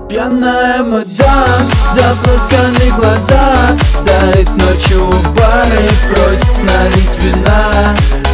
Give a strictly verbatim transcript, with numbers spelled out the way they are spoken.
Пьяная мадам, заплаканы глаза, стоит ночью у бара и просит налить вина.